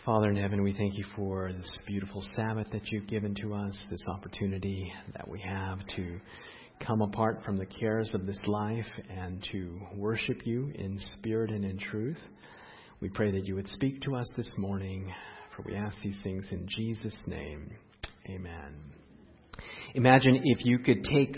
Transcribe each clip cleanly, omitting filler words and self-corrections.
Father in heaven, we thank you for this beautiful Sabbath that you've given to us, this opportunity that we have to come apart from the cares of this life and to worship you in spirit and in truth. We pray that you would speak to us this morning, for we ask these things in Jesus' name. Amen. Imagine if you could take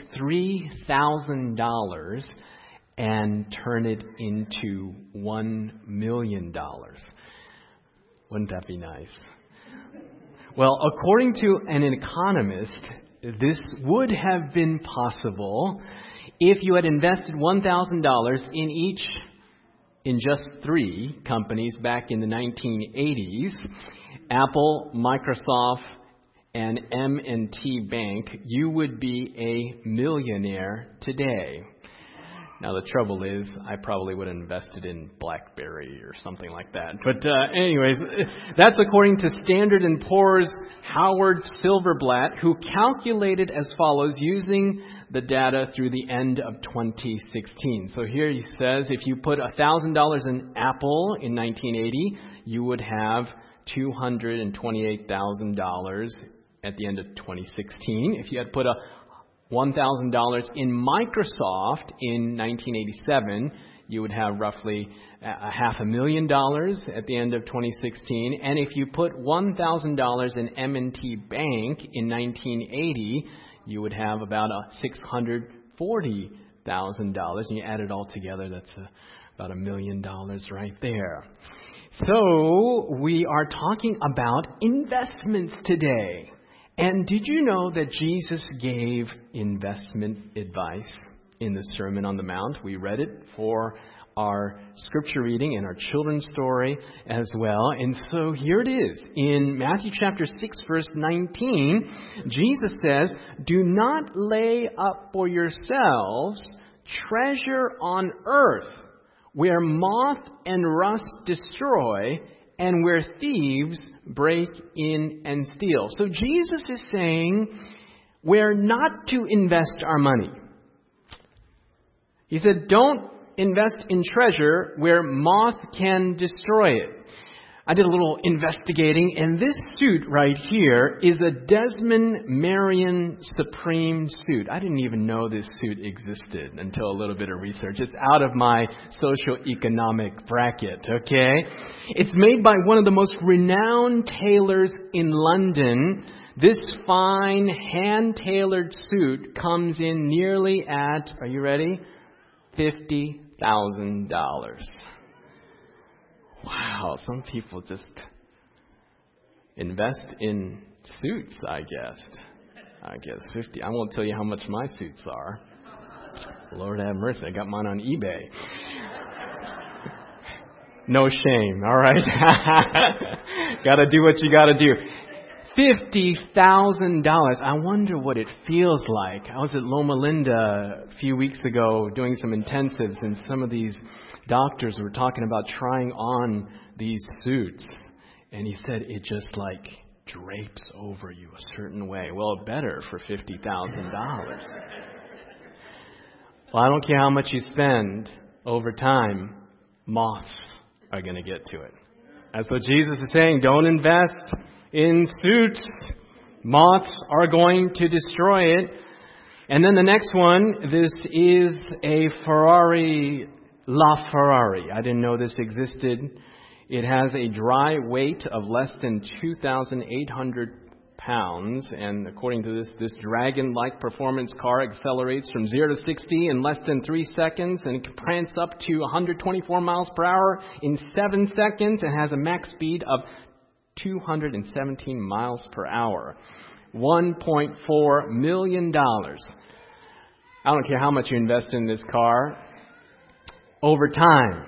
$3,000 and turn it into $1 million. Wouldn't that be nice? Well, according to an economist, this would have been possible if you had invested $1,000 in just three companies back in the 1980s, Apple, Microsoft, and M&T Bank. You would be a millionaire today. Now, the trouble is, I probably would have invested in BlackBerry or something like that. But anyways, that's according to Standard & Poor's Howard Silverblatt, who calculated as follows using the data through the end of 2016. So here he says, if you put $1,000 in Apple in 1980, you would have $228,000 at the end of 2016. If you had put $1,000 in Microsoft in 1987, you would have roughly $500,000 at the end of 2016. And if you put $1,000 in M&T Bank in 1980, you would have about $640,000. And you add it all together, that's about $1 million right there. So we are talking about investments today. And did you know that Jesus gave investment advice in the Sermon on the Mount? We read it for our scripture reading and our children's story as well. And so here it is. In Matthew chapter 6, verse 19, Jesus says, "Do not lay up for yourselves treasure on earth, where moth and rust destroy, and where thieves break in and steal." So Jesus is saying we're not to invest our money. He said, don't invest in treasure where moth can destroy it. I did a little investigating, and this suit right here is a Desmond Marion Supreme suit. I didn't even know this suit existed until a little bit of research. It's out of my socioeconomic bracket, okay? It's made by one of the most renowned tailors in London. This fine hand-tailored suit comes in nearly at, are you ready? $50,000. Wow, some people just invest in suits, I guess 50. I won't tell you how much my suits are. Lord have mercy, I got mine on eBay. No shame, all right? Gotta do what you gotta do. $50,000. I wonder what it feels like. I was at Loma Linda a few weeks ago doing some intensives, and some of these doctors were talking about trying on these suits. And he said it just like drapes over you a certain way. Well, better for $50,000. Well, I don't care how much you spend, over time, moths are going to get to it. That's what Jesus is saying. Don't invest in suits. Moths are going to destroy it. And then the next one, this is a Ferrari LaFerrari. I didn't know this existed. It has a dry weight of less than 2,800 pounds. And according to this dragon-like performance car accelerates from 0 to 60 in less than 3 seconds. And it can prance up to 124 miles per hour in 7 seconds. And has a max speed of 217 miles per hour. $1.4 million. I don't care how much you invest in this car. Over time,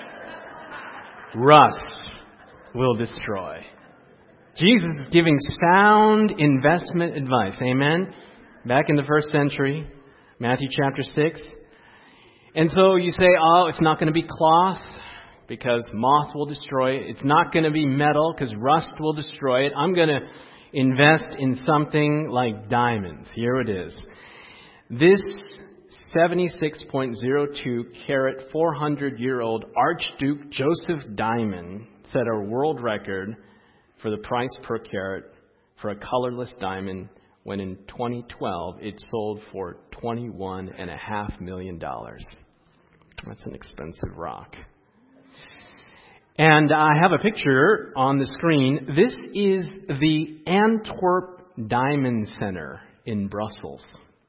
rust will destroy. Jesus is giving sound investment advice. Amen? Back in the first century, Matthew chapter 6. And so you say, oh, it's not going to be cloth because moth will destroy it. It's not going to be metal because rust will destroy it. I'm going to invest in something like diamonds. Here it is. This 76.02 carat, 400-year-old Archduke Joseph Diamond set a world record for the price per carat for a colorless diamond when in 2012 it sold for $21.5 million. That's an expensive rock. And I have a picture on the screen. This is the Antwerp Diamond Center in Brussels.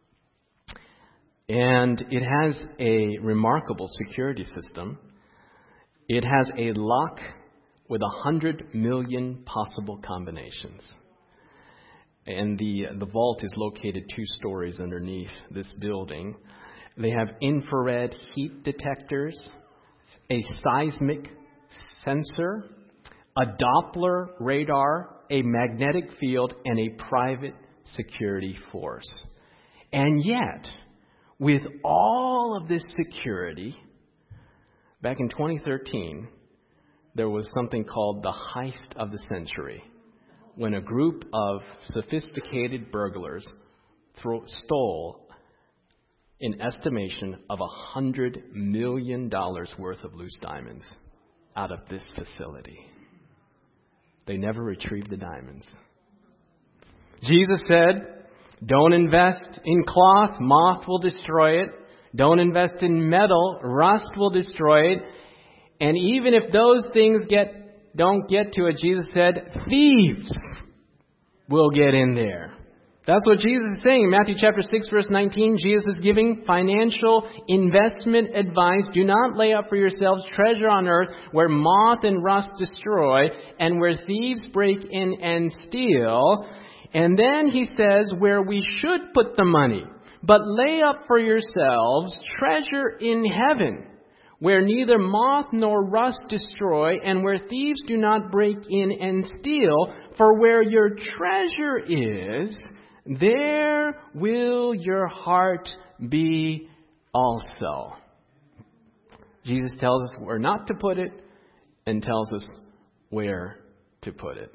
And it has a remarkable security system. It has a lock with 100 million possible combinations. And the vault is located 2 stories underneath this building. They have infrared heat detectors, a seismic sensor, a Doppler radar, a magnetic field, and a private security force. And yet, with all of this security, back in 2013, there was something called the heist of the century, when a group of sophisticated burglars stole an estimation of $100 million worth of loose diamonds out of this facility. They never retrieved the diamonds. Jesus said, don't invest in cloth, moth will destroy it. Don't invest in metal, rust will destroy it. And even if those things don't get to it, Jesus said, thieves will get in there. That's what Jesus is saying. In Matthew chapter 6, verse 19, Jesus is giving financial investment advice. Do not lay up for yourselves treasure on earth where moth and rust destroy and where thieves break in and steal. And then he says where we should put the money. But lay up for yourselves treasure in heaven, where neither moth nor rust destroy, and where thieves do not break in and steal. For where your treasure is, there will your heart be also. Jesus tells us where not to put it and tells us where to put it.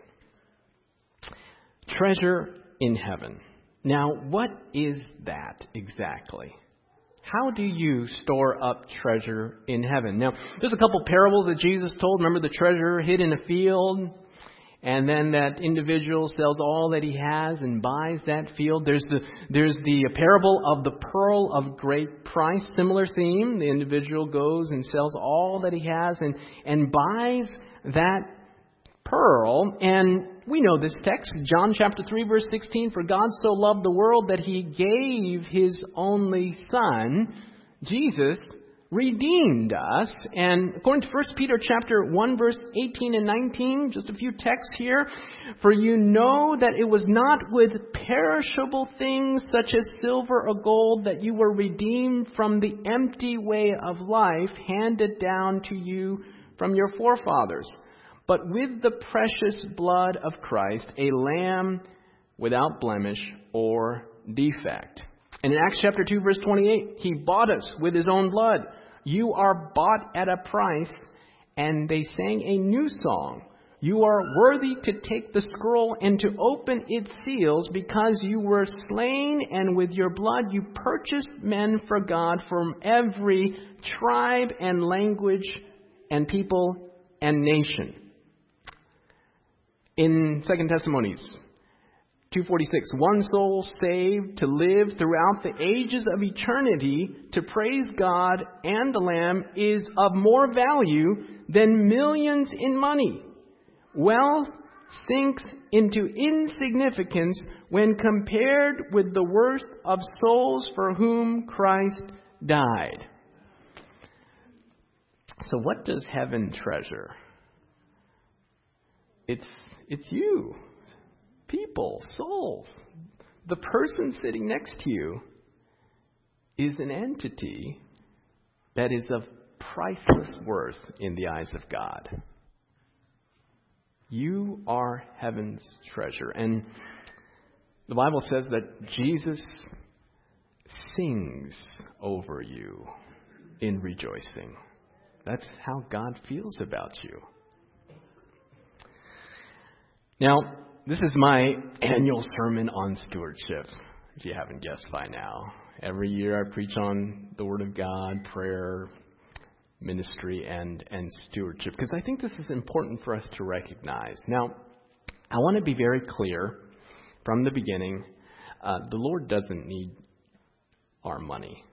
Treasure in heaven. Now, what is that exactly? How do you store up treasure in heaven? Now, there's a couple parables that Jesus told. Remember the treasure hid in a field? And then that individual sells all that he has and buys that field. There's the parable of the pearl of great price. Similar theme. The individual goes and sells all that he has and buys that pearl. And we know this text, John chapter 3, verse 16. For God so loved the world that he gave his only Son. Jesus redeemed us. And according to 1 Peter chapter 1, verse 18 and 19, just a few texts here. For you know that it was not with perishable things such as silver or gold that you were redeemed from the empty way of life handed down to you from your forefathers, but with the precious blood of Christ, a lamb without blemish or defect. And in Acts chapter 2, verse 28, he bought us with his own blood. You are bought at a price. And they sang a new song. You are worthy to take the scroll and to open its seals, because you were slain, and with your blood you purchased men for God from every tribe and language and people and nation. In 2 Testimonies 2:46, one soul saved to live throughout the ages of eternity to praise God and the Lamb is of more value than millions in money. Wealth sinks into insignificance when compared with the worth of souls for whom Christ died. So what does heaven treasure? It's you. People, souls. The person sitting next to you is an entity that is of priceless worth in the eyes of God. You are heaven's treasure. And the Bible says that Jesus sings over you in rejoicing. That's how God feels about you. Now, this is my annual sermon on stewardship, if you haven't guessed by now. Every year I preach on the Word of God, prayer, ministry, and stewardship, because I think this is important for us to recognize. Now, I want to be very clear from the beginning. The Lord doesn't need our money.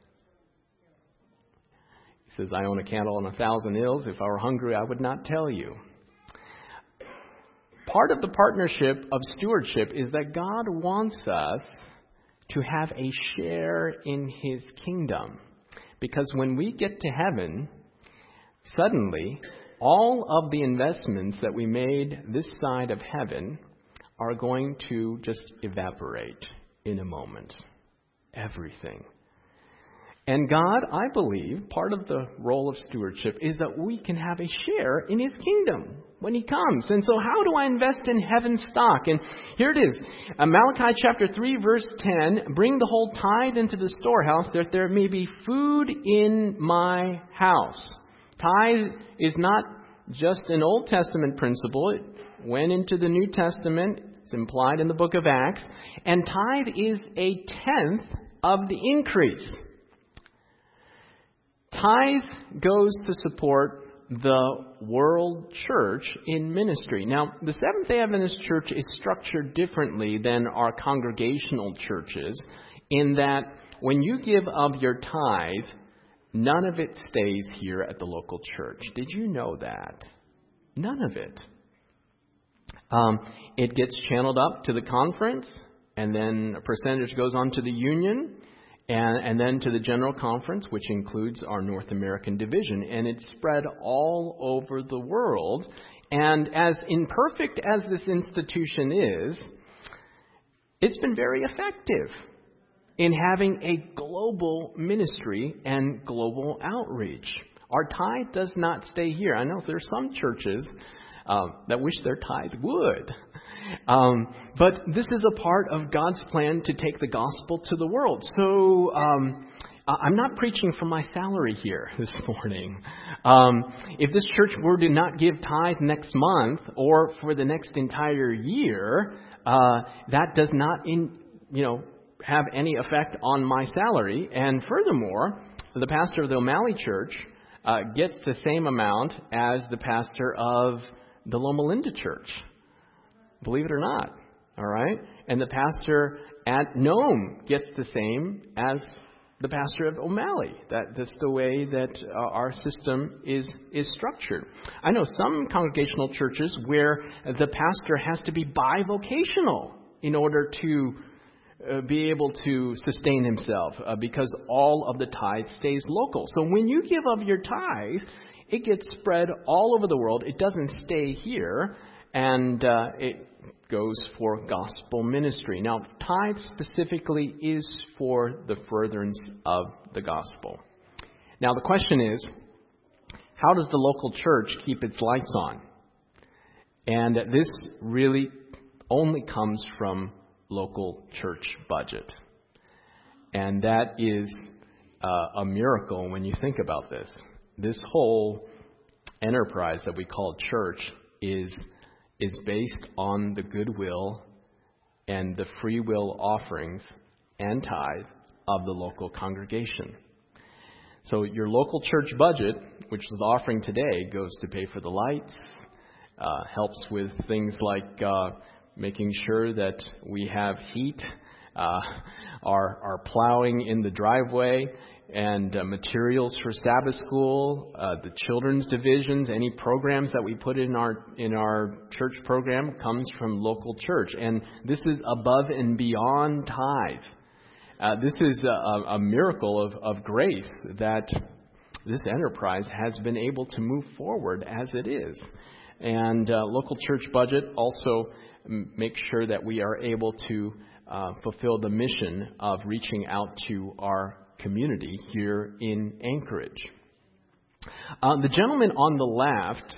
He says, I own a cattle on 1,000 hills. If I were hungry, I would not tell you. Part of the partnership of stewardship is that God wants us to have a share in His kingdom. Because when we get to heaven, suddenly, all of the investments that we made this side of heaven are going to just evaporate in a moment. Everything. And God, I believe, part of the role of stewardship is that we can have a share in His kingdom when He comes. And so how do I invest in heaven's stock? And here it is. Malachi chapter 3, verse 10, bring the whole tithe into the storehouse that there may be food in my house. Tithe is not just an Old Testament principle. It went into the New Testament. It's implied in the book of Acts. And tithe is a tenth of the increase. Tithe goes to support the world church in ministry. Now, the Seventh-day Adventist Church is structured differently than our congregational churches in that when you give of your tithe, none of it stays here at the local church. Did you know that? None of it. It gets channeled up to the conference, and then a percentage goes on to the union, and then to the General Conference, which includes our North American division. And it's spread all over the world. And as imperfect as this institution is, it's been very effective in having a global ministry and global outreach. Our tithe does not stay here. I know there's some churches that wish their tithe would. But this is a part of God's plan to take the gospel to the world. So I'm not preaching for my salary here this morning. If this church were to not give tithe next month or for the next entire year, that does not have any effect on my salary. And furthermore, the pastor of the O'Malley Church gets the same amount as the pastor of the Loma Linda Church. Believe it or not. All right? And the pastor at Nome gets the same as the pastor of O'Malley. That's the way that our system is structured. I know some congregational churches where the pastor has to be bivocational in order to be able to sustain himself because all of the tithe stays local. So when you give of your tithe, it gets spread all over the world. It doesn't stay here, and it goes for gospel ministry. Now, tithe specifically is for the furtherance of the gospel. Now, the question is, how does the local church keep its lights on? And this really only comes from local church budget. And that is a miracle when you think about this. This whole enterprise that we call church is based on the goodwill and the free will offerings and tithe of the local congregation. So your local church budget, which is the offering today, goes to pay for the lights, helps with things like making sure that we have heat, our plowing in the driveway, and materials for Sabbath school, the children's divisions, any programs that we put in our church program comes from local church. And this is above and beyond tithe. This is a miracle of grace that this enterprise has been able to move forward as it is. And local church budget also makes sure that we are able to fulfill the mission of reaching out to our community here in Anchorage. The gentleman on the left,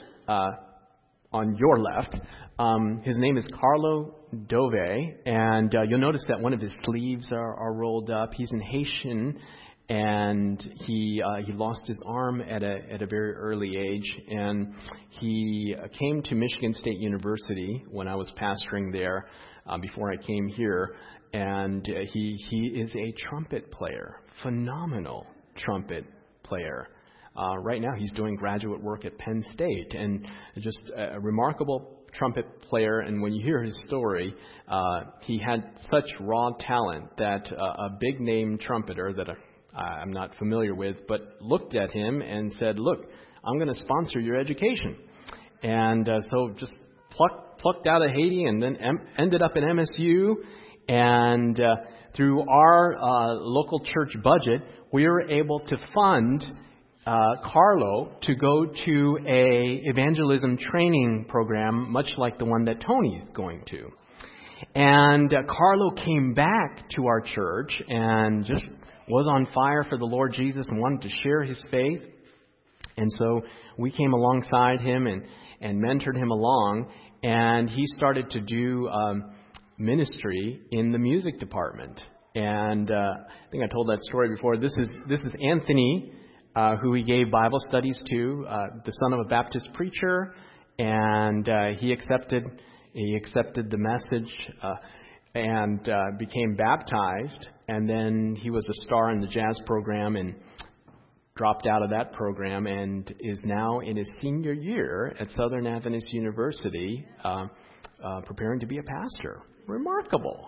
on your left, his name is Carlo Dove, and you'll notice that one of his sleeves are rolled up. He's in Haitian, and he lost his arm at a very early age, and he came to Michigan State University when I was pastoring there before I came here. And he is a trumpet player, phenomenal trumpet player. Right now he's doing graduate work at Penn State, and just a remarkable trumpet player, and when you hear his story, he had such raw talent that a big-name trumpeter that I'm not familiar with, but looked at him and said, "Look, I'm going to sponsor your education." And so just plucked out of Haiti and then ended up in MSU. And through our local church budget, we were able to fund Carlo to go to a evangelism training program, much like the one that Tony's going to. And Carlo came back to our church and just was on fire for the Lord Jesus and wanted to share his faith. And so we came alongside him and mentored him along, and he started to do ministry in the music department. And I think I told that story before. This is Anthony, who he gave Bible studies to, the son of a Baptist preacher, and he accepted the message and became baptized. And then he was a star in the jazz program and dropped out of that program and is now in his senior year at Southern Adventist University, preparing to be a pastor. Remarkable.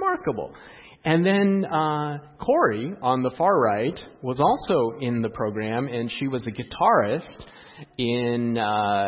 And then Corey, on the far right, was also in the program, and she was a guitarist in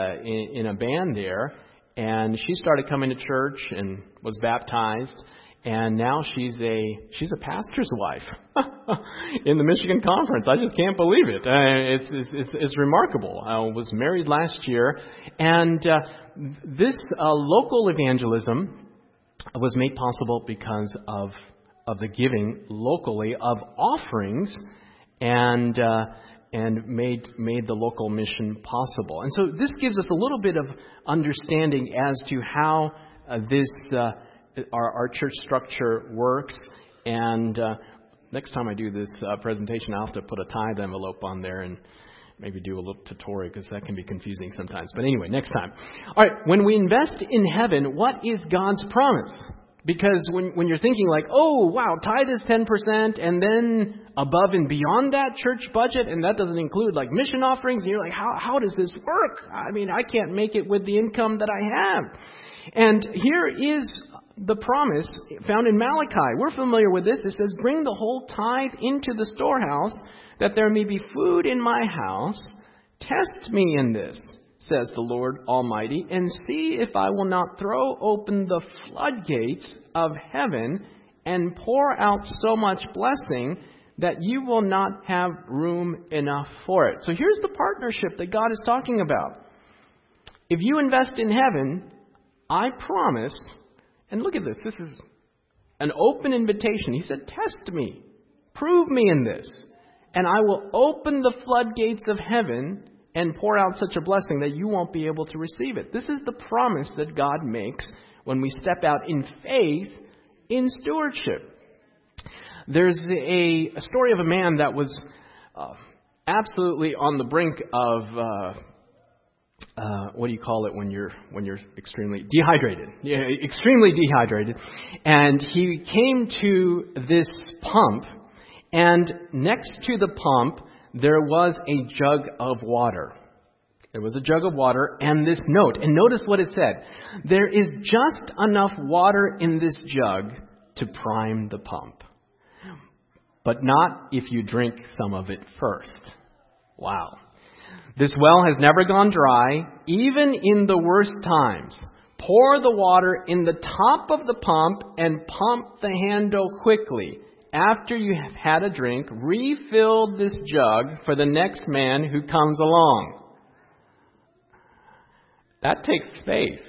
a band there. And she started coming to church and was baptized. And now she's a pastor's wife in the Michigan Conference. I just can't believe it. It's remarkable. I was married last year, and this local evangelism was made possible because of the giving locally of offerings, and made the local mission possible. And so this gives us a little bit of understanding as to how this. Our church structure works, and next time I do this presentation, I'll have to put a tithe envelope on there and maybe do a little tutorial, because that can be confusing sometimes. But anyway, next time. All right, when we invest in heaven, what is God's promise? Because when you're thinking like, oh, wow, tithe is 10%, and then above and beyond that, church budget, and that doesn't include like mission offerings, and you're like, how does this work? I mean, I can't make it with the income that I have. And here is the promise found in Malachi. We're familiar with this. It says, "Bring the whole tithe into the storehouse, that there may be food in my house. Test me in this, says the Lord Almighty, and see if I will not throw open the floodgates of heaven and pour out so much blessing that you will not have room enough for it." So here's the partnership that God is talking about. If you invest in heaven, I promise. And look at this. This is an open invitation. He said, test me. Prove me in this. And I will open the floodgates of heaven and pour out such a blessing that you won't be able to receive it. This is the promise that God makes when we step out in faith in stewardship. There's a story of a man that was absolutely on the brink of... what do you call it when you're extremely dehydrated? Yeah, extremely dehydrated. And he came to this pump, and next to the pump there was a jug of water. There was a jug of water and this note. And notice what it said. "There is just enough water in this jug to prime the pump, but not if you drink some of it first." Wow. "This well has never gone dry, even in the worst times. Pour the water in the top of the pump and pump the handle quickly. After you have had a drink, refill this jug for the next man who comes along." That takes faith.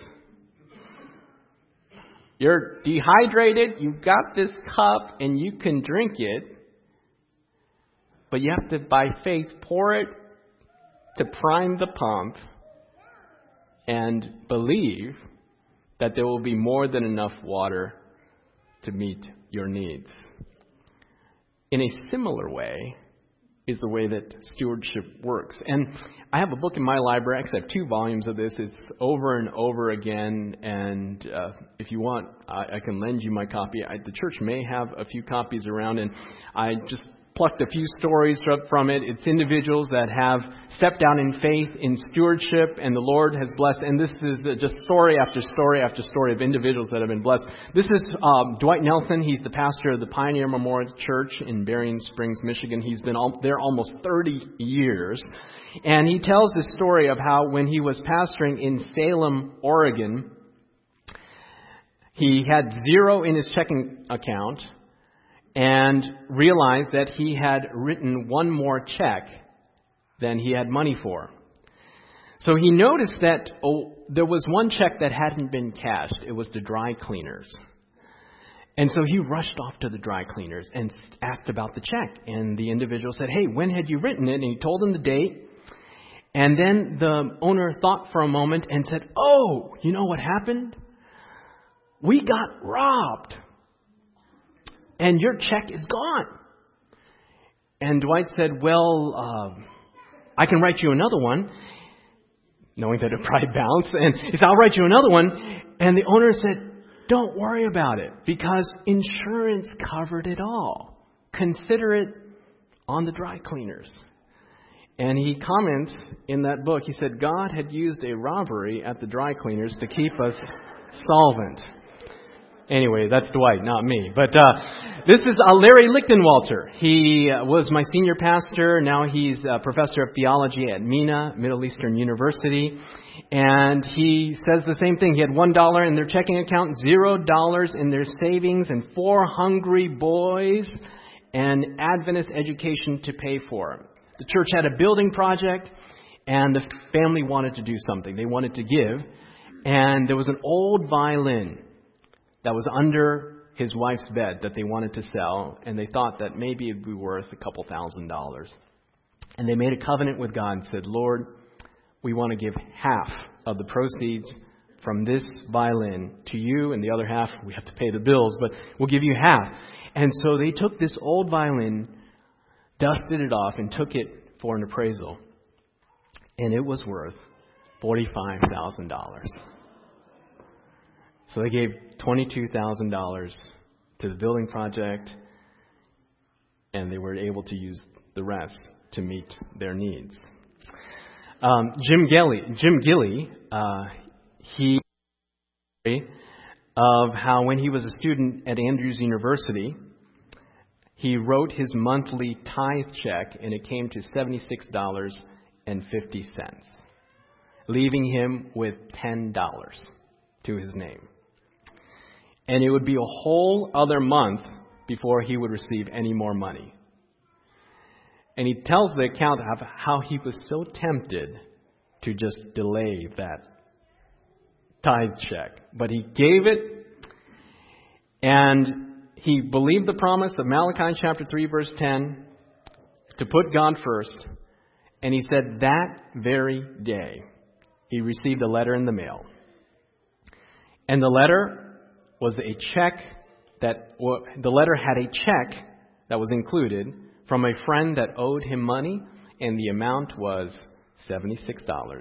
You're dehydrated, you've got this cup, and you can drink it, but you have to, by faith, pour it to prime the pump and believe that there will be more than enough water to meet your needs. In a similar way is the way that stewardship works. And I have a book in my library. Actually, I have 2 volumes of this. It's over and over again. And if you want, I can lend you my copy. The church may have a few copies around. And I just plucked a few stories from it. It's individuals that have stepped out in faith, in stewardship, and the Lord has blessed. And this is just story after story after story of individuals that have been blessed. This is Dwight Nelson. He's the pastor of the Pioneer Memorial Church in Berrien Springs, Michigan. He's been there almost 30 years. And he tells the story of how when he was pastoring in Salem, Oregon, he had zero in his checking account and realized that he had written one more check than he had money for. So he noticed that there was one check that hadn't been cashed. It was the dry cleaners. And so he rushed off to the dry cleaners and asked about the check. And the individual said, "Hey, when had you written it?" And he told him the date. And then the owner thought for a moment and said, "Oh, you know what happened? We got robbed. And your check is gone." And Dwight said, "Well, I can write you another one," knowing that it probably bounced. And he said, "I'll write you another one." And the owner said, "Don't worry about it, because insurance covered it all. Consider it on the dry cleaners." And he comments in that book, he said, God had used a robbery at the dry cleaners to keep us solvent. Anyway, that's Dwight, not me. But this is Larry Lichtenwalter. He was my senior pastor. Now he's a professor of theology at MENA, Middle Eastern University. And he says the same thing. He had $1 in their checking account, $0 in their savings, and 4 hungry boys and Adventist education to pay for. The church had a building project, and the family wanted to do something. They wanted to give. And there was an old violin that was under his wife's bed that they wanted to sell, and they thought that maybe it would be worth a couple $1,000s. And they made a covenant with God and said, Lord, we want to give half of the proceeds from this violin to you, and the other half, we have to pay the bills, but we'll give you half. And so they took this old violin, dusted it off, and took it for an appraisal. And it was worth $45,000. So they gave $22,000 to the building project, and they were able to use the rest to meet their needs. Jim Gilley, he of how when he was a student at Andrews University, he wrote his monthly tithe check, and it came to $76.50, leaving him with $10 to his name. And it would be a whole other month before he would receive any more money. And he tells the account of how he was so tempted to just delay that tithe check. But he gave it, and he believed the promise of Malachi chapter 3, verse 10, to put God first. And he said that very day, he received a letter in the mail. And the letter was a check the letter had a check that was included from a friend that owed him money, and the amount was $76.50.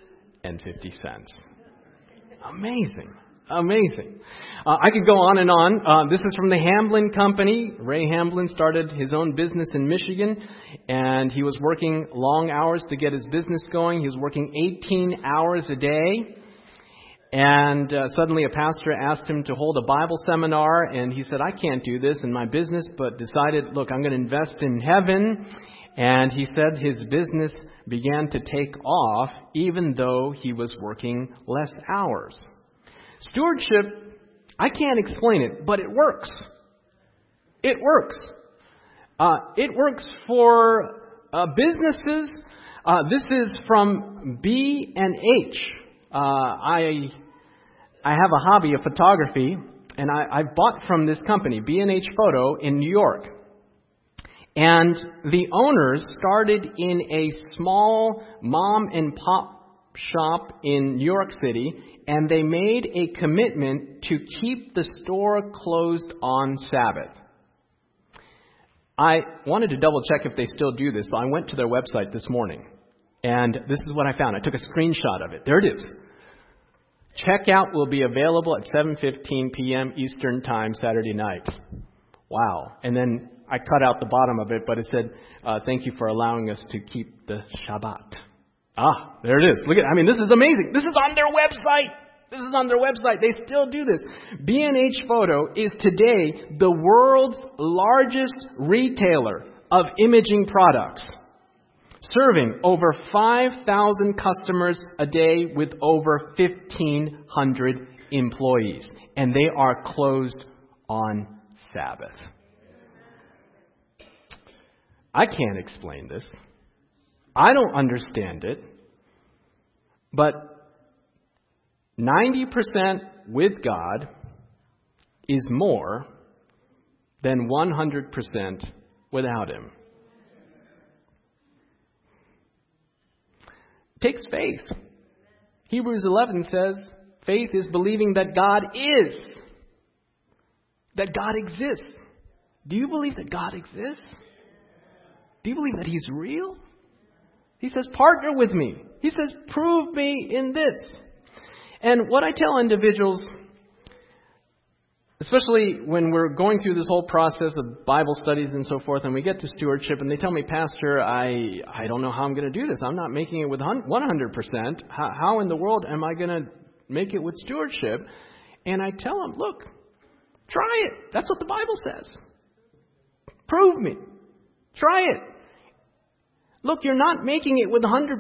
Amazing. I could go on and on. This is from the Hamblin Company. Ray Hamblin started his own business in Michigan, and he was working long hours to get his business going. He was working 18 hours a day. And suddenly a pastor asked him to hold a Bible seminar, and he said, I can't do this in my business, but decided, look, I'm going to invest in heaven. And he said his business began to take off, even though he was working less hours. Stewardship, I can't explain it, but it works. It works. It works for businesses. This is from B&H. I have a hobby of photography, and I've bought from this company, B&H Photo, in New York. And the owners started in a small mom and pop shop in New York City, and they made a commitment to keep the store closed on Sabbath. I wanted to double check if they still do this, so I went to their website this morning. And this is what I found. I took a screenshot of it. There it is. Checkout will be available at 7:15 p.m. Eastern Time Saturday night. Wow. And then I cut out the bottom of it, but it said, thank you for allowing us to keep the Shabbat. Ah, there it is. Look at, this is amazing. This is on their website. This is on their website. They still do this. B&H Photo is today the world's largest retailer of imaging products, serving over 5,000 customers a day with over 1,500 employees. And they are closed on Sabbath. I can't explain this. I don't understand it. But 90% with God is more than 100% without Him. It takes faith. Hebrews 11 says, faith is believing that God is, that God exists. Do you believe that God exists? Do you believe that He's real? He says, partner with me. He says, prove me in this. And what I tell individuals, especially when we're going through this whole process of Bible studies and so forth, and we get to stewardship, and they tell me, Pastor, I don't know how I'm going to do this. I'm not making it with 100%. How in the world am I going to make it with stewardship? And I tell them, look, try it. That's what the Bible says. Prove me. Try it. Look, you're not making it with 100%.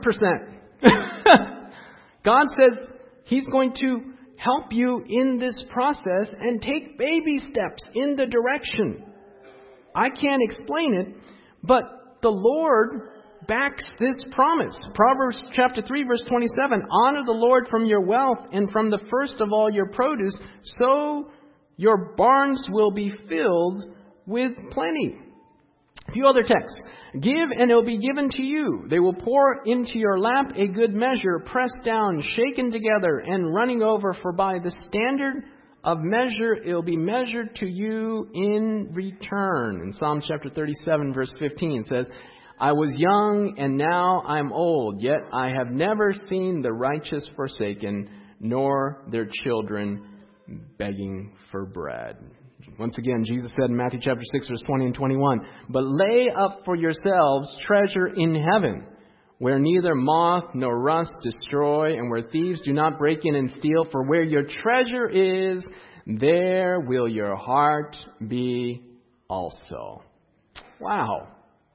God says He's going to help you in this process and take baby steps in the direction. I can't explain it, but the Lord backs this promise. Proverbs chapter 3, verse 27, honor the Lord from your wealth and from the first of all your produce, so your barns will be filled with plenty. A few other texts. Give and it will be given to you. They will pour into your lap a good measure, pressed down, shaken together, and running over. For by the standard of measure it will be measured to you in return. In Psalm chapter 37, verse 15 says, I was young and now I'm old, yet I have never seen the righteous forsaken, nor their children begging for bread. Once again, Jesus said in Matthew chapter 6, verse 20 and 21, but lay up for yourselves treasure in heaven, where neither moth nor rust destroy, and where thieves do not break in and steal. For where your treasure is, there will your heart be also. Wow.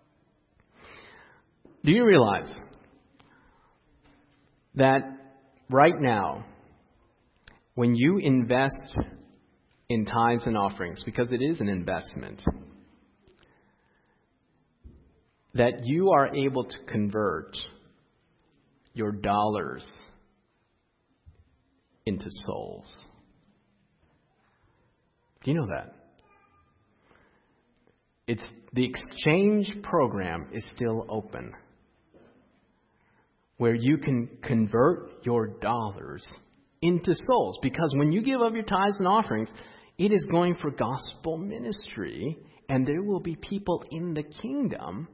Do you realize that right now, when you invest in tithes and offerings, because it is an investment, that you are able to convert your dollars into souls? Do you know that? The exchange program is still open, where you can convert your dollars into souls. Because when you give up your tithes and offerings, it is going for gospel ministry, and there will be people in the kingdom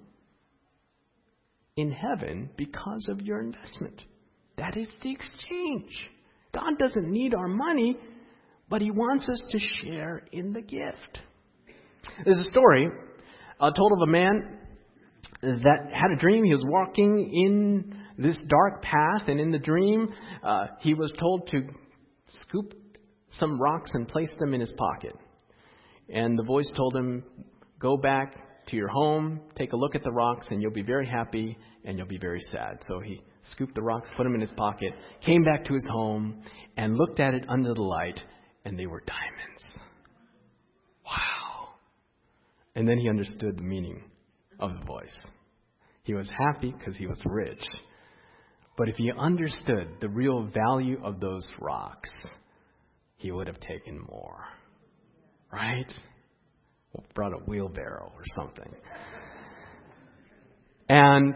in heaven because of your investment. That is the exchange. God doesn't need our money, but He wants us to share in the gift. There's a story told of a man that had a dream. He was walking in this dark path, and in the dream, he was told to scoop some rocks and place them in his pocket. And the voice told him, go back to your home, take a look at the rocks, and you'll be very happy and you'll be very sad. So he scooped the rocks, put them in his pocket, came back to his home, and looked at it under the light, and they were diamonds. Wow. And then he understood the meaning of the voice. He was happy because he was rich. But if he understood the real value of those rocks, he would have taken more. Right? Well, brought a wheelbarrow or something. And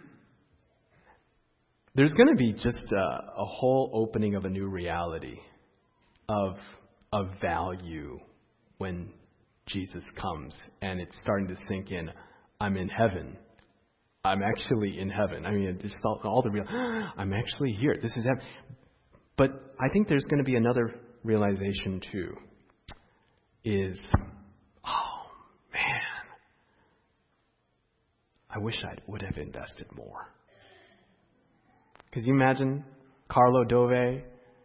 there's going to be just a whole opening of a new reality of value when Jesus comes, and it's starting to sink in. I'm in heaven. I'm actually in heaven. I mean, just all the real, I'm actually here. This is heaven. But I think there's going to be another realization too, is, oh man, I wish I would have invested more. Because you imagine Carlo Dove,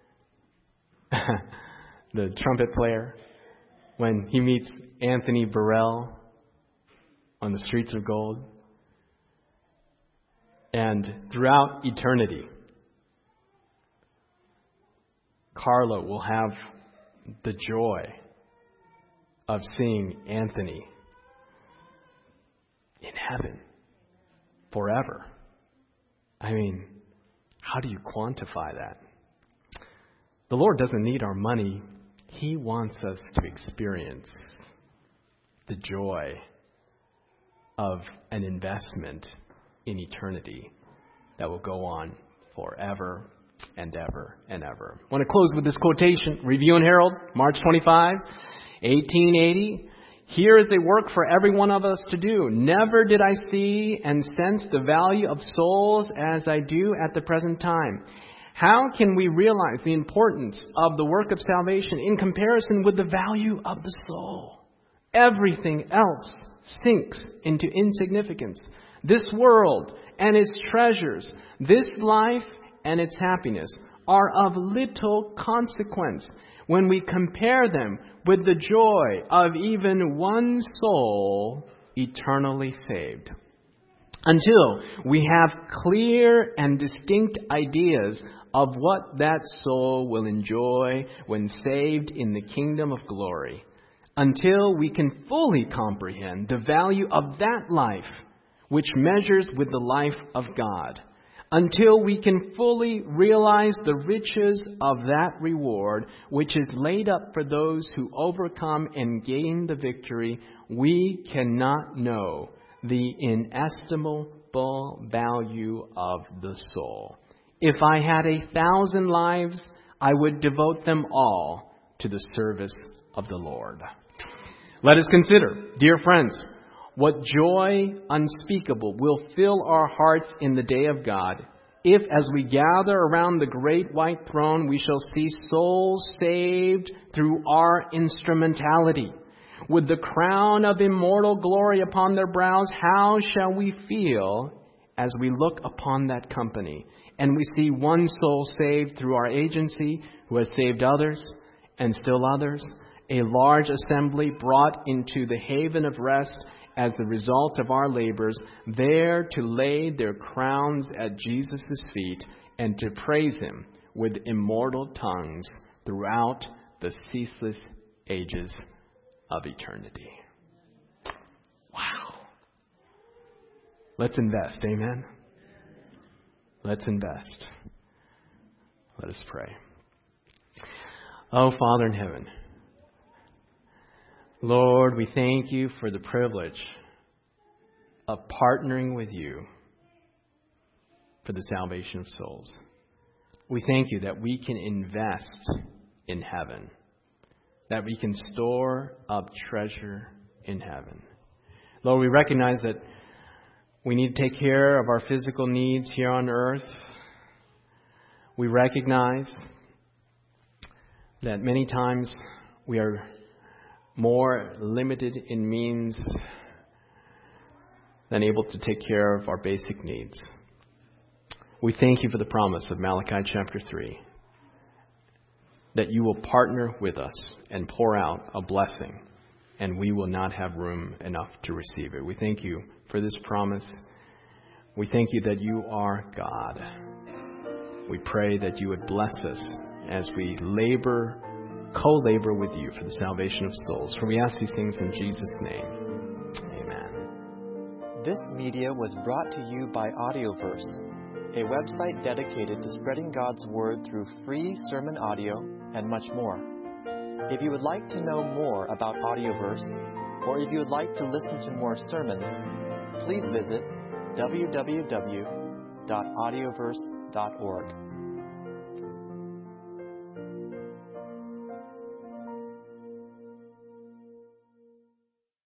the trumpet player, when he meets Anthony Burrell on the streets of gold. And throughout eternity, Carlo will have the joy of seeing Anthony in heaven forever. I mean, how do you quantify that? The Lord doesn't need our money. He wants us to experience the joy of an investment in eternity that will go on forever and ever and ever. I want to close with this quotation. Review and Herald, March 25, 1880. Here is a work for every one of us to do. Never did I see and sense the value of souls as I do at the present time. How can we realize the importance of the work of salvation in comparison with the value of the soul? Everything else sinks into insignificance. This world and its treasures, this life and its happiness are of little consequence when we compare them with the joy of even one soul eternally saved. Until we have clear and distinct ideas of what that soul will enjoy when saved in the kingdom of glory, until we can fully comprehend the value of that life which measures with the life of God, until we can fully realize the riches of that reward which is laid up for those who overcome and gain the victory, we cannot know the inestimable value of the soul. If I had 1,000 lives, I would devote them all to the service of the Lord. Let us consider, dear friends, what joy unspeakable will fill our hearts in the day of God, if as we gather around the great white throne, we shall see souls saved through our instrumentality. With the crown of immortal glory upon their brows, how shall we feel as we look upon that company and we see one soul saved through our agency who has saved others and still others, a large assembly brought into the haven of rest as the result of our labors, there to lay their crowns at Jesus' feet and to praise Him with immortal tongues throughout the ceaseless ages of eternity. Wow. Let's invest, amen? Let's invest. Let us pray. Oh, Father in heaven, Lord, we thank You for the privilege of partnering with You for the salvation of souls. We thank You that we can invest in heaven, that we can store up treasure in heaven. Lord, we recognize that we need to take care of our physical needs here on earth. We recognize that many times we are more limited in means than able to take care of our basic needs. We thank You for the promise of Malachi chapter 3, that You will partner with us and pour out a blessing, and we will not have room enough to receive it. We thank You for this promise. We thank You that You are God. We pray that You would bless us as we co-labor with You for the salvation of souls. For we ask these things in Jesus' name. Amen. This media was brought to you by Audioverse, a website dedicated to spreading God's Word through free sermon audio and much more. If you would like to know more about Audioverse, or if you would like to listen to more sermons, please visit www.audioverse.org.